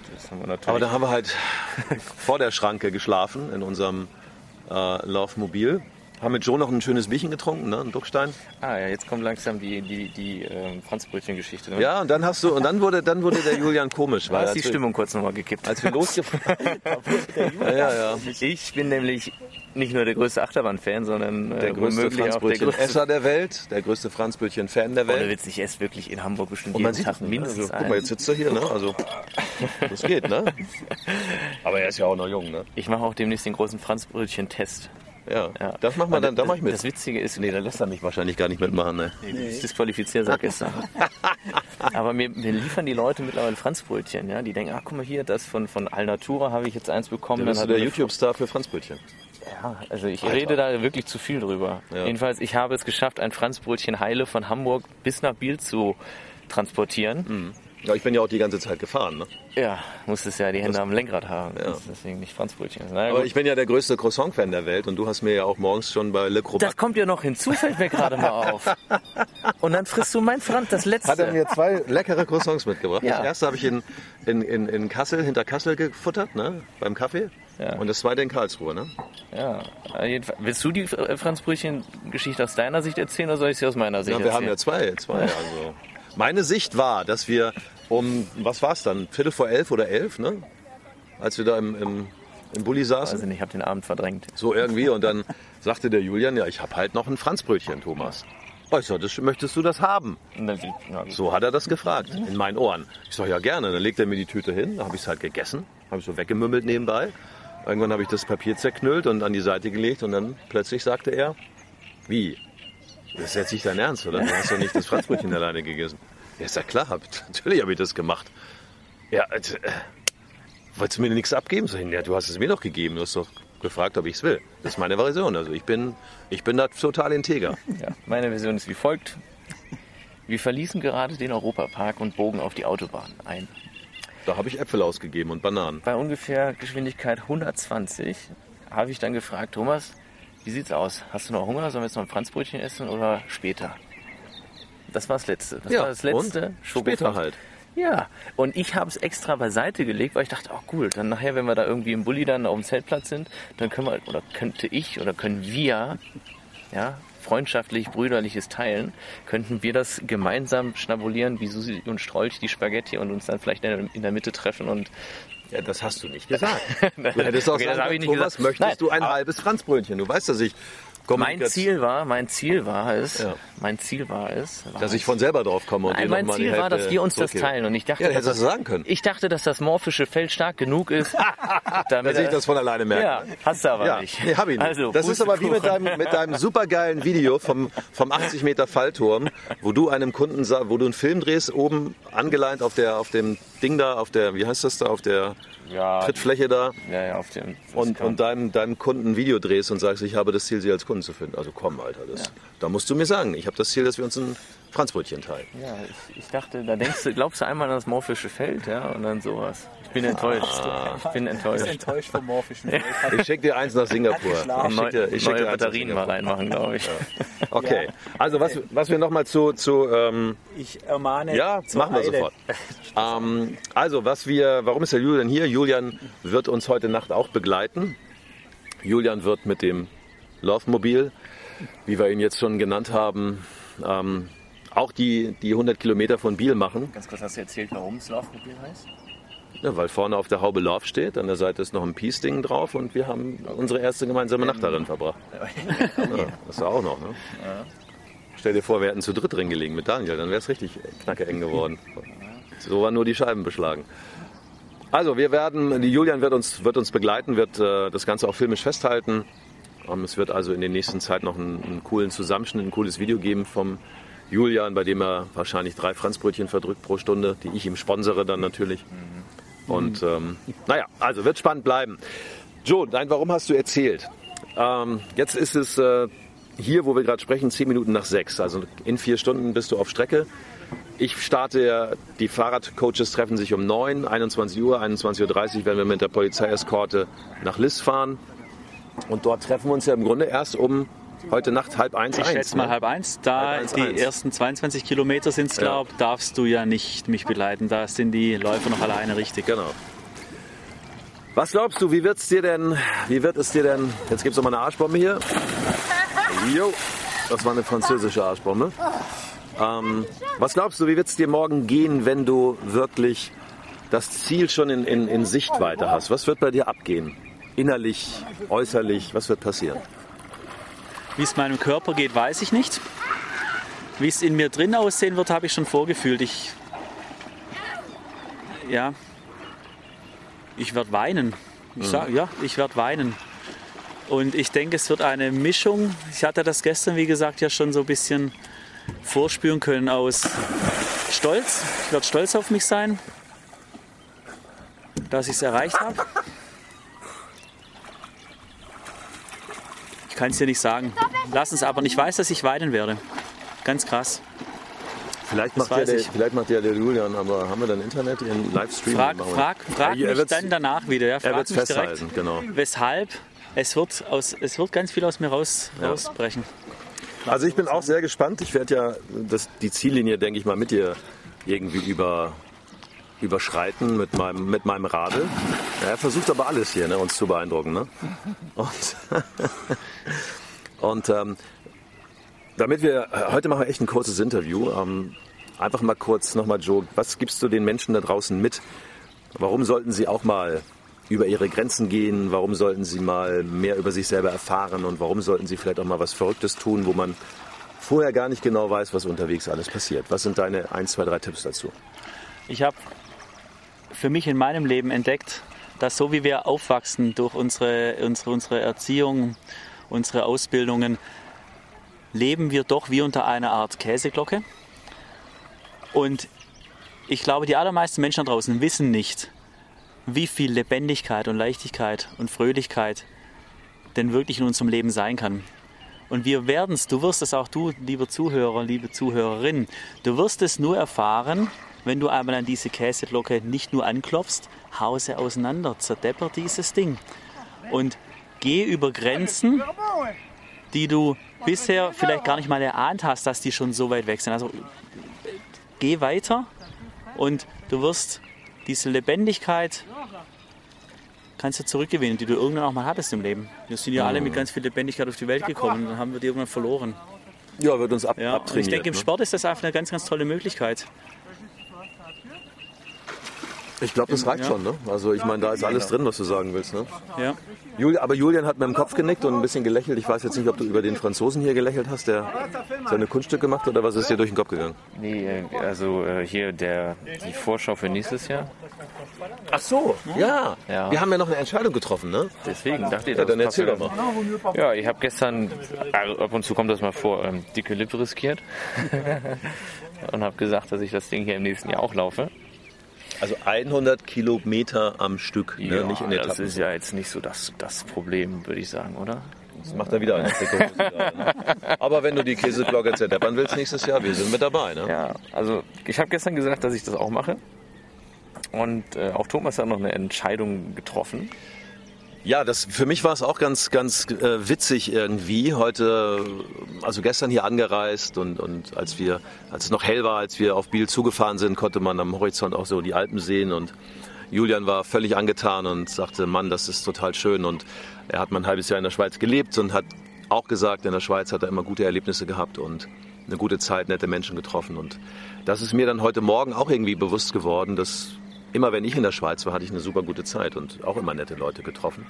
Das haben wir natürlich. Aber da haben wir halt vor der Schranke geschlafen in unserem äh, Laufmobil. Haben mit Joe noch ein schönes Bierchen getrunken, ne? Ein Duckstein. Ah ja, jetzt kommt langsam die, die, die ähm, Franzbrötchen-Geschichte. Ne? Ja, und dann hast du und dann wurde dann wurde der Julian komisch, Da weil ist die als wir- Stimmung kurz nochmal gekippt. als wir losgefahren. ja, ja, ja. Ich bin nämlich nicht nur der größte Achterbahn-Fan, sondern äh, Der größte womöglich auch der Franzbrötchen-Esser der Welt, der größte Franzbrötchen-Fan der Ohne Welt. Witz, ich esse wirklich in Hamburg bestimmt Und man jeden sieht Tag es nicht, ne? mindestens Also, guck mal, jetzt einen. sitzt er hier, ne? Also, das geht, ne? Aber er ist ja auch noch jung, ne? Ich mache auch demnächst den großen Franzbrötchen-Test. Ja, Ja. das machen wir dann, da mach ich mit. Das Witzige ist, Nee, da lässt er mich wahrscheinlich gar nicht mitmachen, ne? nee, du bist disqualifiziert seit gestern. Aber mir, mir liefern die Leute mittlerweile Franzbrötchen. Ja? Die denken, ach guck mal hier, das von, von Alnatura habe ich jetzt eins bekommen. Dann bist du hat der eine YouTube-Star für Franzbrötchen. Ja, also ich Alter. rede da wirklich zu viel drüber. Ja. Jedenfalls, ich habe es geschafft, ein Franzbrötchen Heile von Hamburg bis nach Biel zu transportieren. Ja, ich bin ja auch die ganze Zeit gefahren, ne? Ja, musstest ja die Hände am Lenkrad haben. Ja. Das ist deswegen nicht Franzbrötchen. Na, Aber gut. ich bin ja der größte Croissant-Fan der Welt und du hast mir ja auch morgens schon bei Le Crobac. Das kommt ja noch hinzu, fällt mir gerade mal auf. Und dann frisst du mein Franz, das letzte. Hat er mir zwei leckere Croissants mitgebracht. Ja. Das erste habe ich in, in, in, in Kassel, hinter Kassel gefuttert, ne? Beim Kaffee. Ja. Und das zweite in Karlsruhe, ne? Ja, jedenfalls. Willst du die äh, Franzbrötchen-Geschichte aus deiner Sicht erzählen oder soll ich sie aus meiner Sicht Ja, wir haben erzählen? ja zwei, zwei. Also. Meine Sicht war, dass wir um, was war es dann, Viertel vor elf oder elf, ne? Als wir da im, im, im Bulli saßen. Also nicht, ich habe den Abend verdrängt. So irgendwie. Und dann sagte der Julian, ja, ich habe halt noch ein Franzbrötchen, Thomas. Oh, ich sag, das, möchtest du das haben? Und dann, ja, So hat er das gefragt, in meinen Ohren. Ich sag, ja gerne. Dann legt er mir die Tüte hin, dann habe ich es halt gegessen, habe ich so weggemümmelt nebenbei. Irgendwann habe ich das Papier zerknüllt und an die Seite gelegt und dann plötzlich sagte er, wie? Das ist jetzt nicht dein Ernst, oder? Du hast doch nicht das Franzbrötchen alleine gegessen. Ja, ist ja klar, hab, natürlich habe ich das gemacht. Ja, äh, wolltest du mir nichts abgeben? Sag ich, ja, du hast es mir doch gegeben, du hast doch gefragt, ob ich es will. Das ist meine Version, also ich bin, ich bin da total integer. ja, meine Version ist wie folgt. Wir verließen gerade den Europapark und bogen auf die Autobahn ein. Da habe ich Äpfel ausgegeben und Bananen. Bei ungefähr Geschwindigkeit hundertzwanzig habe ich dann gefragt, Thomas, wie sieht's aus? Hast du noch Hunger? Sollen wir jetzt noch ein Franzbrötchen essen oder später? Das war das Letzte. Das Ja, war das Letzte. und? Schoko- Später halt. Ja, und ich habe es extra beiseite gelegt, weil ich dachte, oh cool, dann nachher, wenn wir da irgendwie im Bulli dann auf dem Zeltplatz sind, dann können wir, oder könnte ich, oder können wir, ja, freundschaftlich, brüderliches teilen, könnten wir das gemeinsam schnabulieren, wie Susi und Strolch, die Spaghetti, und uns dann vielleicht in in der Mitte treffen und Ja, das hast du nicht gesagt. Du hättest auch Okay, das sagen habe ich können, nicht Thomas, gesagt. möchtest Nein, du ein aber- halbes Franzbrötchen? Du weißt, dass ich mein Kommunikation- Ziel war, mein Ziel war es, Ja. mein Ziel war es, war dass ich es- von selber drauf komme und Nein, dir mein noch mal die Ziel war, Hälfte dass wir uns das zurückgebe. teilen. Und ich dachte, Ja, dass hättest du das, sagen können. ich dachte, dass das morphische Feld stark genug ist, damit Dass ich das von alleine merke. Ja, hast du aber Ja, nicht. nee, hab ich nicht. Also, das ist aber wie mit Pustekuchen. deinem, mit deinem supergeilen Video vom, vom achtzig Meter Fallturm, wo du einem Kunden, sa- wo du einen Film drehst, oben angeleint auf der, auf dem Ding da, auf der, wie heißt das da, auf der Ja, Trittfläche da ja, ja, auf dem. das und, kann- und deinem, deinem Kunden ein Video drehst und sagst, ich habe das Ziel, sie als Kunden zu finden. Also komm, Alter, das, da musst du mir sagen, ich habe das Ziel, dass wir uns ein Franzbrötchen teilen. ja, ich, ich dachte, da denkst du, glaubst du einmal an das morphische Feld, ja, und dann sowas. Ich bin enttäuscht. Ich bin enttäuscht. Enttäuscht vom morphischen Feld. Ich schicke dir eins nach Singapur. geschlafen. Ich Neu, schick dir, ich schick neue dir eins nach Batterien mal Singapur. reinmachen, glaube ich. Okay, also was, was wir nochmal zu, zu ähm, Ich ermahne ja, zur machen wir Eile. sofort. Ähm, also was wir, warum ist der Julian hier? Julian wird uns heute Nacht auch begleiten. Julian wird mit dem Laufmobil, wie wir ihn jetzt schon genannt haben, ähm, auch die, die hundert Kilometer von Biel machen. Ganz kurz, hast du erzählt, warum es Laufmobil heißt? Ja, weil vorne auf der Haube Lauf steht, an der Seite ist noch ein Peace-Ding drauf und wir haben unsere erste gemeinsame Nacht darin verbracht. Ja, das war auch noch, ne? Stell dir vor, wir hätten zu dritt drin gelegen mit Daniel, dann wäre es richtig knacke eng geworden. So waren nur die Scheiben beschlagen. Also wir werden, die Julian wird uns, wird uns begleiten, wird äh, das Ganze auch filmisch festhalten. Ähm, es wird also in der nächsten Zeit noch einen, einen coolen Zusammenschnitt, ein cooles Video geben vom Julian, bei dem er wahrscheinlich drei Franzbrötchen verdrückt pro Stunde, die ich ihm sponsere dann natürlich. Und ähm, naja, also wird spannend bleiben. Joe, dein Warum hast du erzählt? Ähm, jetzt ist es äh, hier, wo wir gerade sprechen, zehn Minuten nach sechs. Also in vier Stunden bist du auf Strecke. Ich starte, die Fahrradcoaches treffen sich um neun, einundzwanzig Uhr, einundzwanzig Uhr dreißig werden wir mit der Polizeieskorte nach Liss fahren. Und dort treffen wir uns ja im Grunde erst um heute Nacht halb eins, Ich eins. schätze mal ne? halb eins. Da Halb eins, die eins. ersten zweiundzwanzig Kilometer sind es, glaube ich, darfst du ja nicht mich begleiten. Da sind die Läufer noch alleine richtig. Genau. Was glaubst du, wie wird's dir denn, wie wird es dir denn, jetzt gibt's noch mal eine Arschbombe hier. Jo, das war eine französische Arschbombe. Ähm, was glaubst du, wie wird es dir morgen gehen, wenn du wirklich das Ziel schon in, in, in Sichtweite hast? Was wird bei dir abgehen? Innerlich, äußerlich, was wird passieren? Wie es meinem Körper geht, weiß ich nicht. Wie es in mir drin aussehen wird, habe ich schon vorgefühlt. Ich, ja, ich werde weinen. Ich Mhm. sag, ja, ich werde weinen. Und ich denke, es wird eine Mischung. Ich hatte das gestern, wie gesagt, ja schon so ein bisschen vorspüren können aus Stolz. Ich werde stolz auf mich sein, dass ich es erreicht habe. Ich kann es dir nicht sagen. Lass es aber. Ich weiß, dass ich weinen werde. Ganz krass. Vielleicht Das macht, ja weiß der, ich. vielleicht macht ja der Julian, aber haben wir dann Internet, ihren Livestream? Frag, Machen wir- frag, frag Ja, er mich wird's- dann danach wieder. Ja, Er frag wird es mich direkt, festhalten, genau. weshalb. Es wird, aus, es wird ganz viel aus mir raus, Ja. rausbrechen. Also ich bin auch sehr gespannt. Ich werde ja das, die Ziellinie, denke ich mal, mit dir irgendwie über, überschreiten mit meinem, mit meinem Radl. Ja, er versucht aber alles hier, ne, uns zu beeindrucken. Ne? Und, und ähm, damit wir, heute machen wir echt ein kurzes Interview. Ähm, einfach mal kurz nochmal, Joe, was gibst du den Menschen da draußen mit? Warum sollten sie auch mal über ihre Grenzen gehen? Warum sollten sie mal mehr über sich selber erfahren? Und warum sollten sie vielleicht auch mal was Verrücktes tun, wo man vorher gar nicht genau weiß, was unterwegs alles passiert? Was sind deine ein, zwei, drei Tipps dazu? Ich habe für mich in meinem Leben entdeckt, dass so wie wir aufwachsen durch unsere, unsere, unsere Erziehung, unsere Ausbildungen, leben wir doch wie unter einer Art Käseglocke. Und ich glaube, die allermeisten Menschen da draußen wissen nicht, wie viel Lebendigkeit und Leichtigkeit und Fröhlichkeit denn wirklich in unserem Leben sein kann. Und wir werden es, du wirst es auch du, lieber Zuhörer, liebe Zuhörerin, du wirst es nur erfahren, wenn du einmal an diese Käseglocke nicht nur anklopfst, hau sie auseinander, zerdepper dieses Ding und geh über Grenzen, die du bisher vielleicht gar nicht mal erahnt hast, dass die schon so weit weg sind. Also geh weiter und du wirst diese Lebendigkeit kannst du zurückgewinnen, die du irgendwann auch mal hattest im Leben. Wir sind ja alle mit ganz viel Lebendigkeit auf die Welt gekommen und dann haben wir die irgendwann verloren. Ja, wird uns ab, Ja, und abtrainiert. ich denke, im ne? Sport ist das einfach eine ganz, ganz tolle Möglichkeit. Ich glaube, das reicht Ja. schon. Ne? Also ich meine, da ist alles drin, was du sagen willst. Ne? Ja. Julia, aber Julian hat mit dem Kopf genickt und ein bisschen gelächelt. Ich weiß jetzt nicht, ob du über den Franzosen hier gelächelt hast, der seine Kunststücke macht, oder was ist dir durch den Kopf gegangen? Nee, äh, also äh, hier der, die Vorschau für nächstes Jahr. Ach so, ja. Ja. Wir haben ja noch eine Entscheidung getroffen, ne? Deswegen dachte ich, Ja, das dann passt erzähl wieder. doch mal. Ja, ich habe gestern, also ab und zu kommt das mal vor, ähm, dicke Lippe riskiert und habe gesagt, dass ich das Ding hier im nächsten Jahr auch laufe. Also hundert Kilometer am Stück, ne? Nicht in das Etappen. ist ja jetzt nicht so das, das Problem, würde ich sagen, oder? Das macht er wieder eine Trikot. Ne? Aber wenn du die Käseglocke zerdeppern willst nächstes Jahr, wir sind mit dabei. Ne? Ja, also ich habe gestern gesagt, dass ich das auch mache. Und äh, auch Thomas hat noch eine Entscheidung getroffen. Ja, das, für mich war es auch ganz, ganz äh, witzig irgendwie. Heute, also gestern hier angereist und, und als wir, als es noch hell war, als wir auf Biel zugefahren sind, konnte man am Horizont auch so die Alpen sehen und Julian war völlig angetan und sagte, Mann, das ist total schön, und er hat mal ein halbes Jahr in der Schweiz gelebt und hat auch gesagt, in der Schweiz hat er immer gute Erlebnisse gehabt und eine gute Zeit, nette Menschen getroffen, und das ist mir dann heute Morgen auch irgendwie bewusst geworden, dass immer wenn ich in der Schweiz war, hatte ich eine super gute Zeit und auch immer nette Leute getroffen.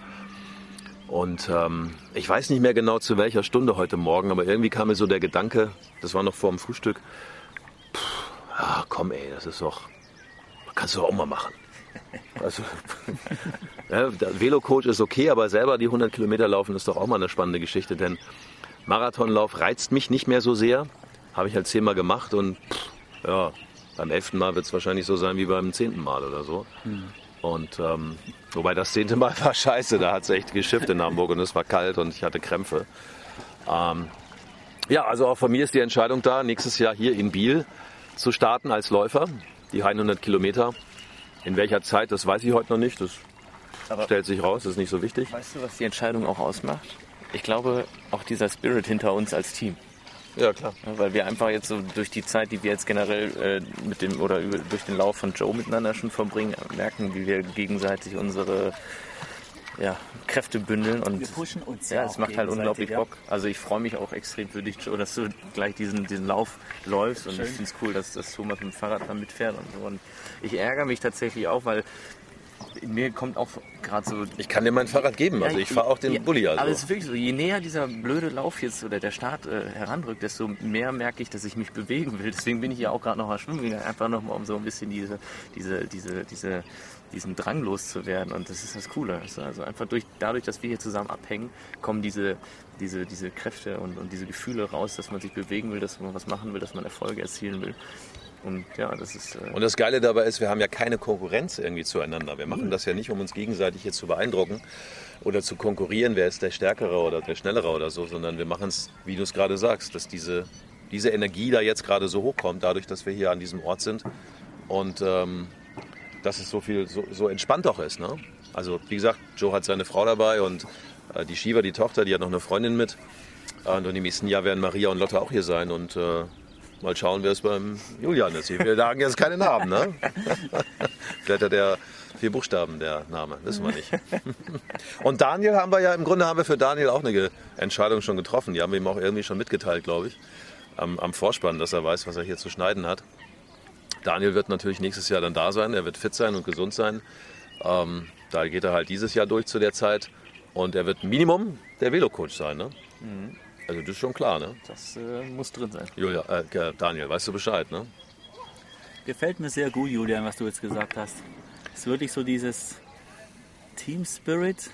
Und ähm, ich weiß nicht mehr genau zu welcher Stunde heute Morgen, aber irgendwie kam mir so der Gedanke, das war noch vor dem Frühstück, pff, ah, komm ey, das ist doch, kannst du auch mal machen. Also, ja, der Velocoach ist okay, aber selber die hundert Kilometer laufen ist doch auch mal eine spannende Geschichte, denn Marathonlauf reizt mich nicht mehr so sehr, habe ich halt zehnmal gemacht und pff, ja, beim elften Mal wird es wahrscheinlich so sein wie beim zehnten Mal oder so. Mhm. Und ähm, wobei das zehnte Mal war scheiße, da hat es echt geschifft in Hamburg und es war kalt und ich hatte Krämpfe. Ähm, ja, also auch von mir ist die Entscheidung da, nächstes Jahr hier in Biel zu starten als Läufer, die hundert Kilometer. In welcher Zeit, das weiß ich heute noch nicht, das Aber stellt sich raus, das ist nicht so wichtig. Weißt du, was die Entscheidung auch ausmacht? Ich glaube, auch dieser Spirit hinter uns als Team. Ja, klar. Ja, weil wir einfach jetzt so durch die Zeit, die wir jetzt generell äh, mit dem oder über, durch den Lauf von Joe miteinander schon verbringen, merken, wie wir gegenseitig unsere ja, Kräfte bündeln und Wir pushen uns ja, ja es auch macht halt unglaublich gegenseitig, Bock. Also ich freue mich auch extrem für dich, Joe, dass du gleich diesen, diesen Lauf läufst und Schön. ich finde es cool, dass, dass Thomas mit dem Fahrrad dann mitfährt und so. Und ich ärgere mich tatsächlich auch, weil mir kommt auch gerade so... Ich kann dir mein Fahrrad geben, also ich fahre auch den ja, Bulli. Also. Aber es ist wirklich so, je näher dieser blöde Lauf jetzt oder der Start äh, heranrückt, desto mehr merke ich, dass ich mich bewegen will. Deswegen bin ich ja auch gerade noch mal schwimmen gegangen, einfach noch mal um so ein bisschen diese, diese, diese, diese, diesen Drang loszuwerden. Und das ist das Coole. Also einfach durch, dadurch, dass wir hier zusammen abhängen, kommen diese, diese, diese Kräfte und, und diese Gefühle raus, dass man sich bewegen will, dass man was machen will, dass man Erfolge erzielen will. Und ja, das ist. Äh Und das Geile dabei ist, wir haben ja keine Konkurrenz irgendwie zueinander. Wir machen das ja nicht, um uns gegenseitig jetzt zu beeindrucken oder zu konkurrieren, wer ist der Stärkere oder der Schnellere oder so, sondern wir machen es, wie du es gerade sagst, dass diese, diese Energie da jetzt gerade so hochkommt, dadurch, dass wir hier an diesem Ort sind und ähm, dass es so viel, so, so entspannt auch ist. Ne? Also wie gesagt, Joe hat seine Frau dabei und äh, die Shiva, die Tochter, die hat noch eine Freundin mit. Und im nächsten Jahr werden Maria und Lotte auch hier sein und äh, mal schauen, wer es beim Julian ist. Wir sagen jetzt keine Namen, ne? Vielleicht hat der vier Buchstaben, der Name, wissen wir nicht. Und Daniel haben wir ja, im Grunde haben wir für Daniel auch eine Entscheidung schon getroffen. Die haben wir ihm auch irgendwie schon mitgeteilt, glaube ich, am, am Vorspann, dass er weiß, was er hier zu schneiden hat. Daniel wird natürlich nächstes Jahr dann da sein, er wird fit sein und gesund sein. Ähm, da geht er halt dieses Jahr durch zu der Zeit und er wird Minimum der Velo-Coach sein, ne? Mhm. Also das ist schon klar, ne? Das äh, muss drin sein. Julia, äh, Daniel, weißt du Bescheid, ne? Gefällt mir sehr gut, Julian, was du jetzt gesagt hast. Es ist wirklich so dieses Team Spirit.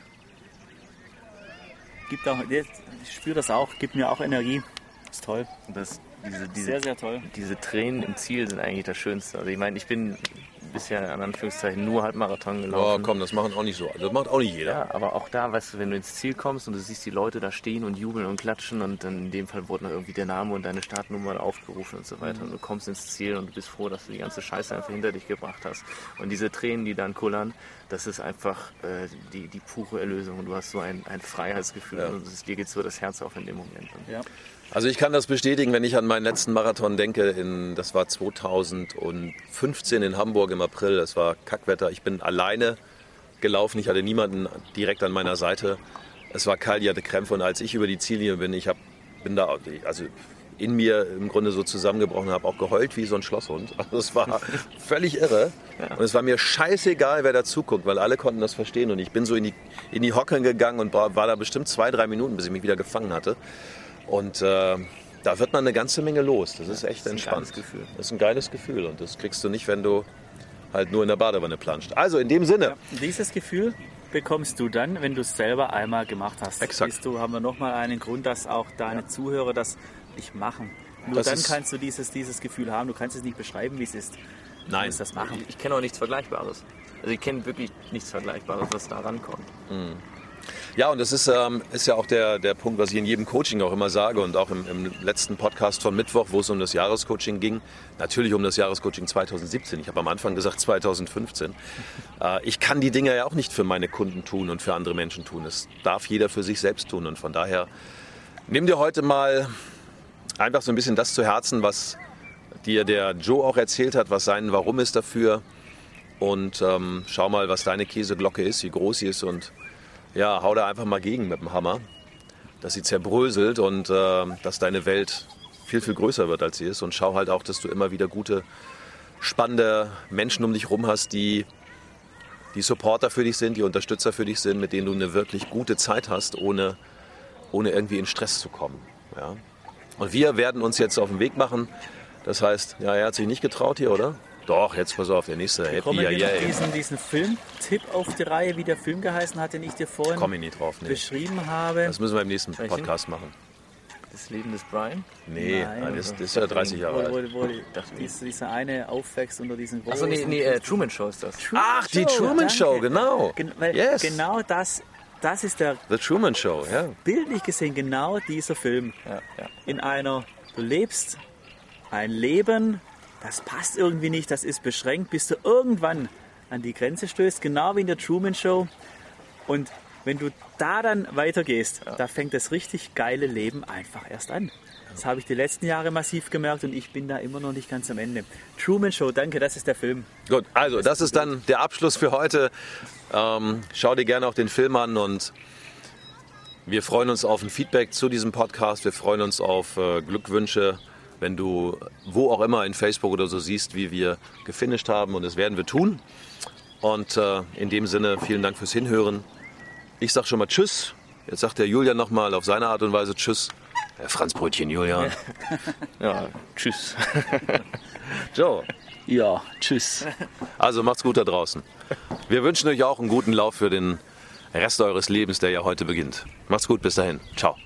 Gibt auch, ich spüre das auch, gibt mir auch Energie. Ist toll. Das, diese, diese, Sehr, sehr toll. Diese Tränen im Ziel sind eigentlich das Schönste. Also ich meine, ich bin bisher in Anführungszeichen nur Halbmarathon Oh, gelaufen. komm, das machen auch nicht so. Das macht auch nicht jeder. Ja, aber auch da, weißt du, wenn du ins Ziel kommst und du siehst die Leute da stehen und jubeln und klatschen und dann in dem Fall wurde noch irgendwie der Name und deine Startnummer aufgerufen und so weiter und du kommst ins Ziel und du bist froh, dass du die ganze Scheiße einfach hinter dich gebracht hast. Und diese Tränen, die dann kullern, das ist einfach äh, die, die pure Erlösung und du hast so ein, ein Freiheitsgefühl Ja. und es, dir geht so das Herz auf in dem Moment. Und Ja. Also ich kann das bestätigen, wenn ich an meinen letzten Marathon denke. In, das war zweitausendfünfzehn in Hamburg im April. Es war Kackwetter. Ich bin alleine gelaufen. Ich hatte niemanden direkt an meiner Seite. Es war kalt, ich hatte Krämpfe. Und als ich über die Ziellinie bin, ich hab, bin da also in mir im Grunde so zusammengebrochen, habe auch geheult wie so ein Schlosshund. Also es war völlig irre. Und es war mir scheißegal, wer da zuguckt, weil alle konnten das verstehen. Und ich bin so in die, in die Hocken gegangen und war, war da bestimmt zwei, drei Minuten, bis ich mich wieder gefangen hatte. Und äh, da wird man eine ganze Menge los. Das ist echt das ist ein entspannt. geiles Gefühl. Das ist ein geiles Gefühl und das kriegst du nicht, wenn du halt nur in der Badewanne planscht. Also in dem Sinne. Ja. Dieses Gefühl bekommst du dann, wenn du es selber einmal gemacht hast. Exakt. Siehst du, haben wir nochmal einen Grund, dass auch deine ja. Zuhörer das nicht machen. Nur Das dann ist- kannst du dieses, dieses Gefühl haben. Du kannst es nicht beschreiben, wie es ist. Du Nein. musst das machen. Ich, ich kenne auch nichts Vergleichbares. Also ich kenne wirklich nichts Vergleichbares, was da rankommt. Ja, und das ist, ähm, ist ja auch der, der Punkt, was ich in jedem Coaching auch immer sage und auch im, im letzten Podcast von Mittwoch, wo es um das Jahrescoaching ging. Natürlich um das Jahrescoaching zweitausendsiebzehn. Ich habe am Anfang gesagt zweitausendfünfzehn. Äh, ich kann die Dinge ja auch nicht für meine Kunden tun und für andere Menschen tun. Das darf jeder für sich selbst tun. Und von daher nimm dir heute mal einfach so ein bisschen das zu Herzen, was dir der Joe auch erzählt hat, was sein Warum ist dafür. Und ähm, schau mal, was deine Käseglocke ist, wie groß sie ist und ja, hau da einfach mal gegen mit dem Hammer, dass sie zerbröselt und äh, dass deine Welt viel, viel größer wird, als sie ist. Und schau halt auch, dass du immer wieder gute, spannende Menschen um dich rum hast, die, die Supporter für dich sind, die Unterstützer für dich sind, mit denen du eine wirklich gute Zeit hast, ohne, ohne irgendwie in Stress zu kommen. Ja? Und wir werden uns jetzt auf den Weg machen. Das heißt, ja, er hat sich nicht getraut hier, oder? Doch, jetzt pass auf, der nächste Happy. Kommen Ja, wir ja, noch diesen, diesen Filmtipp auf die Reihe, wie der Film geheißen hat, den ich dir vorhin Komm ich nicht drauf. Nee. beschrieben habe. Das müssen wir im nächsten Welchen? Podcast machen. Das Leben des Brian? Nee, Nein. das, das ist ja dreißig Jahre Wo, alt. wo, wo dieser, dieser eine aufwächst unter diesen großen... Achso, nee, nee äh, Truman Show ist das. Truman Ach, die Show, Truman danke. Show, genau. Gen weil Yes. Genau das, das ist der, The Truman Show, ja. bildlich gesehen, genau dieser Film. Ja, ja. In einer, du lebst ein Leben, das passt irgendwie nicht, das ist beschränkt, bis du irgendwann an die Grenze stößt, genau wie in der Truman Show. Und wenn du da dann weitergehst, ja. da fängt das richtig geile Leben einfach erst an. Das habe ich die letzten Jahre massiv gemerkt und ich bin da immer noch nicht ganz am Ende. Truman Show, danke, das ist der Film. Gut, also das ist dann der Abschluss für heute. Ähm, schau dir gerne auch den Film an und wir freuen uns auf ein Feedback zu diesem Podcast. Wir freuen uns auf äh, Glückwünsche, wenn du wo auch immer in Facebook oder so siehst, wie wir gefinisht haben, und das werden wir tun. Und äh, in dem Sinne, vielen Dank fürs Hinhören. Ich sag schon mal Tschüss. Jetzt sagt der Julian nochmal auf seine Art und Weise Tschüss. Herr Franzbrötchen Julian. Ja, tschüss. Joe. Ja, tschüss. Also macht's gut da draußen. Wir wünschen euch auch einen guten Lauf für den Rest eures Lebens, der ja heute beginnt. Macht's gut, bis dahin. Ciao.